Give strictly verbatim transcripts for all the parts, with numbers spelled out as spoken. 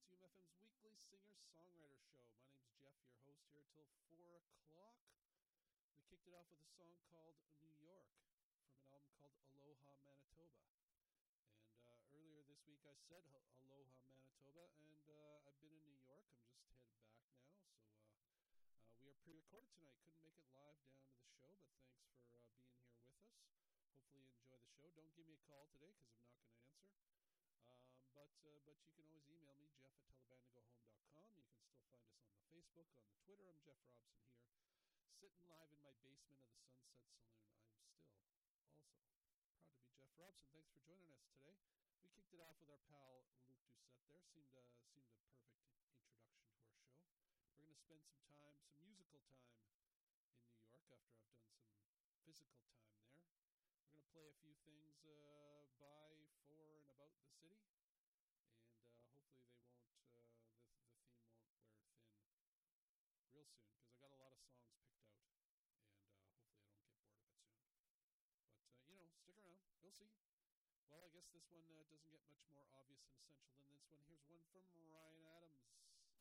It's U M F M's weekly singer-songwriter show. My name's Jeff, your host here till four o'clock. We kicked it off with a song called New York from an album called Aloha Manitoba. And uh, earlier this week I said Aloha Manitoba, and uh, I've been in New York. I'm just headed back now, so uh, uh, we are pre-recorded tonight. Couldn't make it live down to the show, but thanks for uh, being here with us. Hopefully you enjoy the show. Don't give me a call today because I'm not going to answer. Um, but uh, but you can always email me, Jeff at teleband to go home dot com. You can still find us on the Facebook, on the Twitter. I'm Jeff Robson here, sitting live in my basement of the Sunset Saloon. I'm still also proud to be Jeff Robson. Thanks for joining us today. We kicked it off with our pal Luke Doucette there. Seemed, uh, seemed a perfect introduction to our show. We're going to spend some time, some musical time in New York after I've done some physical time there. We're going to play a few things uh, by, for, and about the city, and uh, hopefully they won't, uh, the, the theme won't wear thin real soon, because I got a lot of songs picked out, and uh, hopefully I don't get bored of it soon. But, uh, you know, stick around. You'll see. Well, I guess this one uh, doesn't get much more obvious and essential than this one. Here's one from Ryan Adams.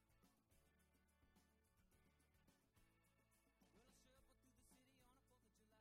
Well, I shuffled through the city on a fourth of July.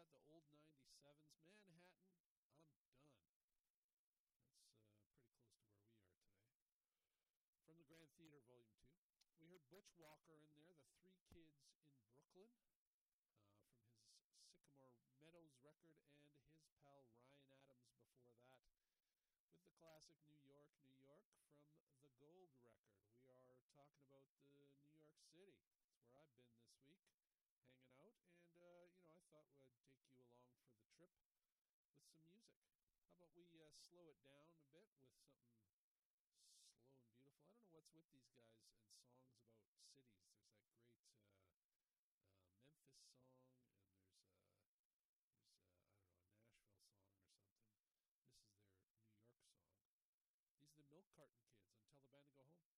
the old ninety-sevens. Manhattan, I'm done. That's uh, pretty close to where we are today. From the Grand Theater, Volume two. We heard Butch Walker in there, The Three Kids in Brooklyn, uh, from his Sycamore Meadows record, and his pal Ryan Adams before that, with the classic New York, New York from the Gold record. We are talking about the New York City. That's where I've been this week, hanging out, and, uh, you know, I thought we'd take you along for the trip with some music. How about we uh, slow it down a bit with something slow and beautiful? I don't know what's with these guys and songs about cities. There's that great uh, uh, Memphis song, and there's, uh, there's uh, I don't know, a Nashville song or something. This is their New York song. These are the Milk Carton Kids on Tell the Band to Go Home.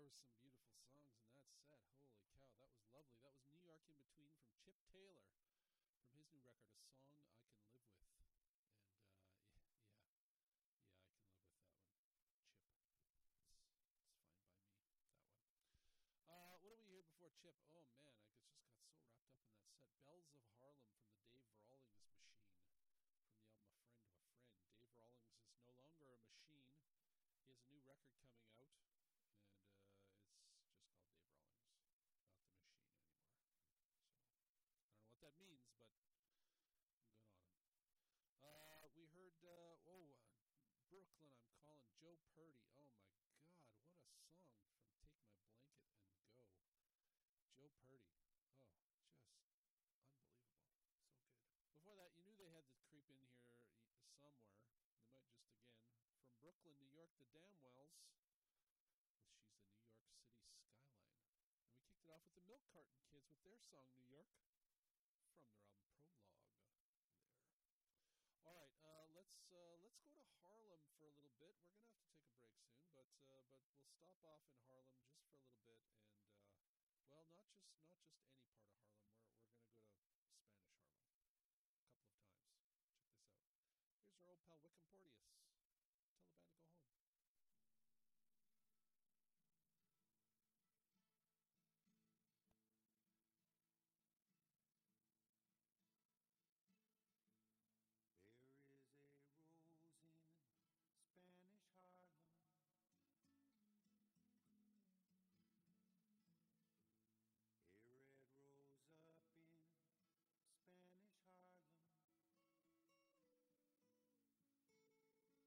were some beautiful songs in that set. Holy cow, that was lovely. That was New York in Between from Chip Taylor from his new record, A Song I Can Live With. And uh, yeah, yeah, yeah, I can live with that one. Chip. It's, it's fine by me, that one. Uh, what do we hear before Chip? Oh, man, I just got so wrapped up in that set. Bells of Harlem from the Dave Rawlings Machine from the album A Friend of a Friend. Dave Rawlings is no longer a machine. He has a new record coming out, and uh, it's just called Dave Rawlings, not the machine anymore. So I don't know what that means, but good on him. Uh, we heard, uh, oh, uh, Brooklyn, I'm calling Joe Purdy. Oh, my God, what a song from Take My Blanket and Go. Joe Purdy. Oh, just unbelievable. So good. Before that, you knew they had to creep in here somewhere. They might just, again, from Brooklyn, New York, the Damwells, with She's the New York City Skyline. And we kicked it off with the Milk Carton Kids with their song, New York, from their album Prologue. All right, uh, let's uh, let's go to Harlem for a little bit. We're gonna have to take a break soon, but uh, but we'll stop off in Harlem just for a little bit, and uh, well, not just not just any part of Harlem. We're we're gonna go to Spanish Harlem a couple of times. Check this out. Here's our old pal Wickham Porteous. Tell the band to go home. There is a rose in Spanish Harlem, a red rose up in Spanish Harlem.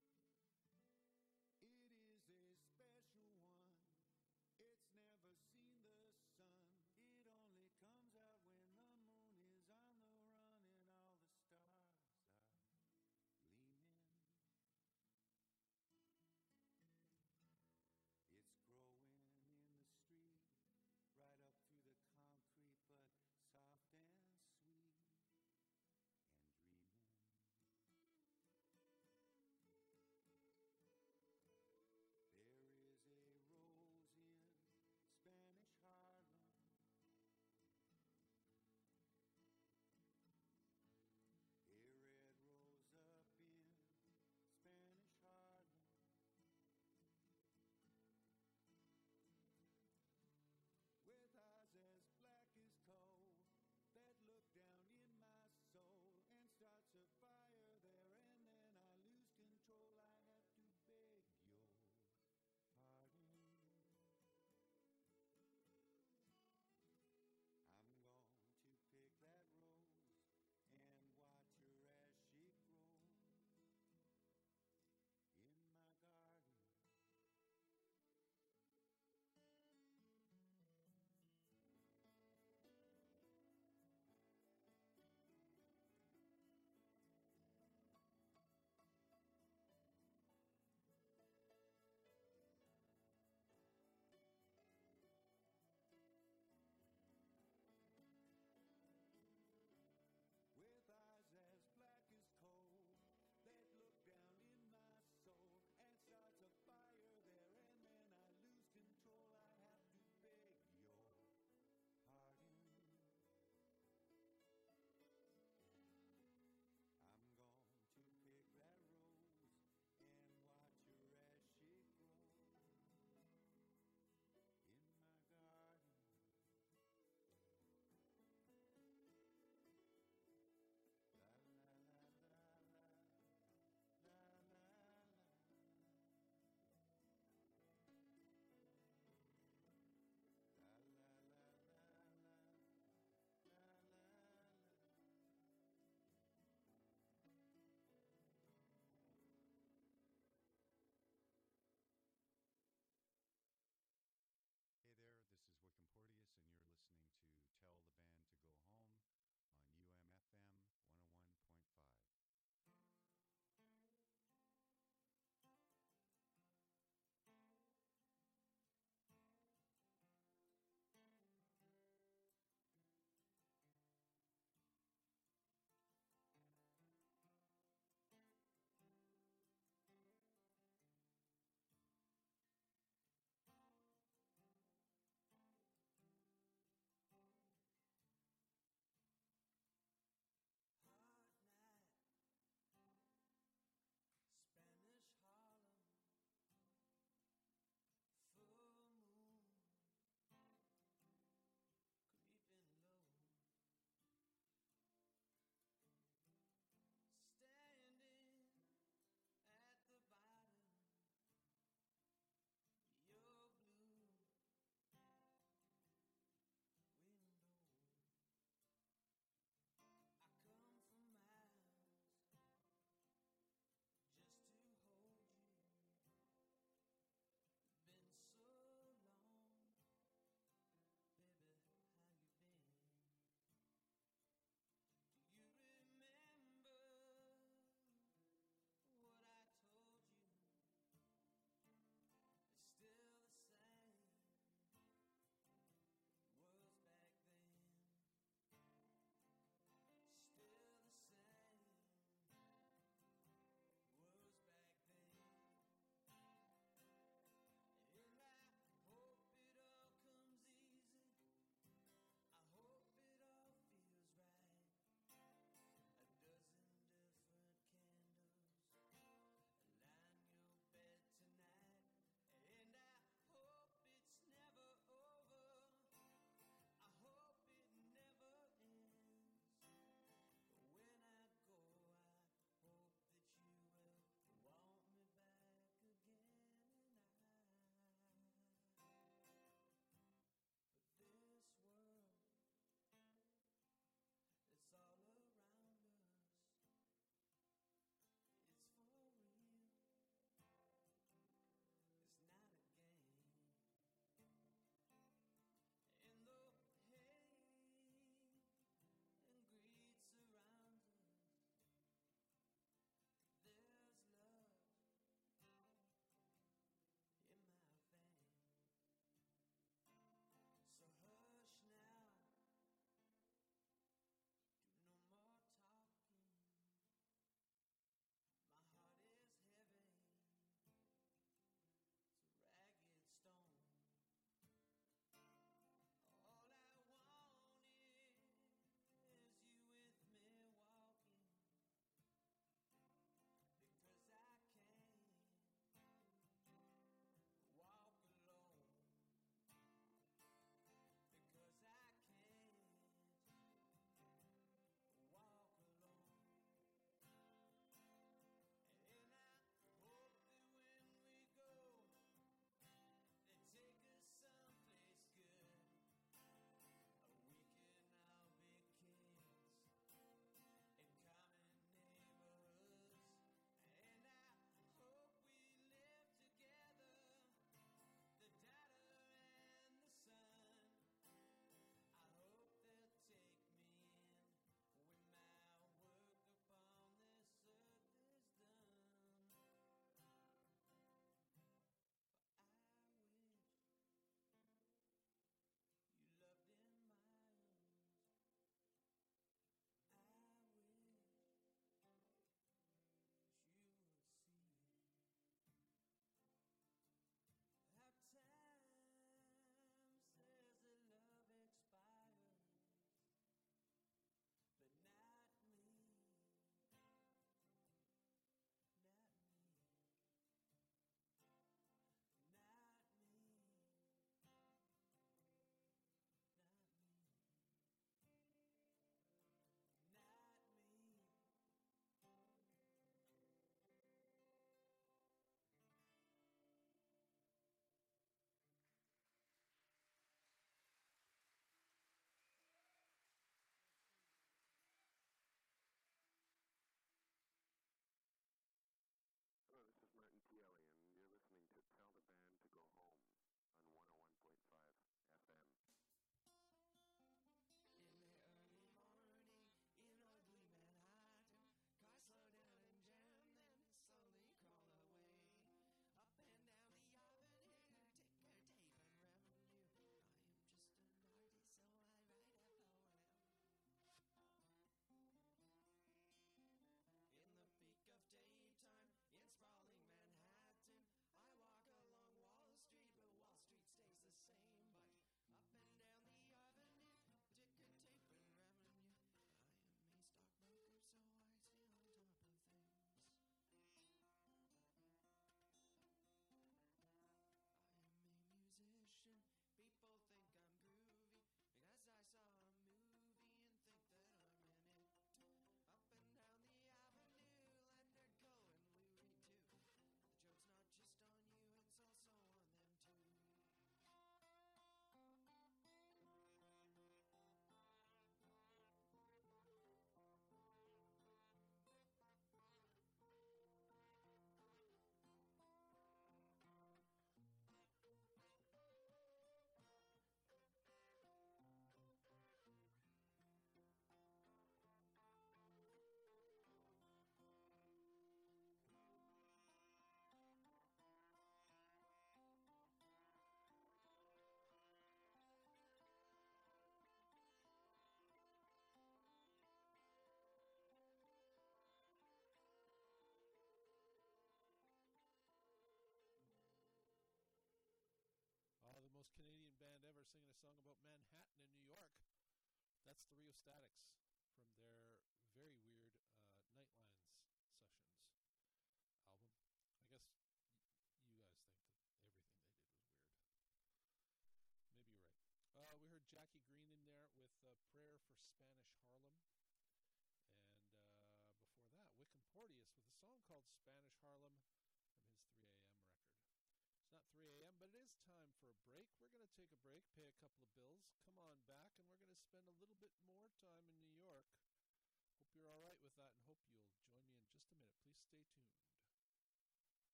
ever singing a song about Manhattan in New York. That's the Rheostatics from their very weird uh, Nightlines Sessions album. I guess y- you guys think that everything they did was weird. Maybe you're right. Uh, we heard Jackie Green in there with uh, Prayer for Spanish Harlem. And uh, before that, Wickham Porteous with a song called Spanish Harlem from his three a.m. record. It's not three a.m., but it is time for a break. We're going to take a break, pay a couple of bills, come on back, and we're going to spend a little bit more time in New York. Hope you're all right with that, and hope you'll join me in just a minute. Please stay tuned.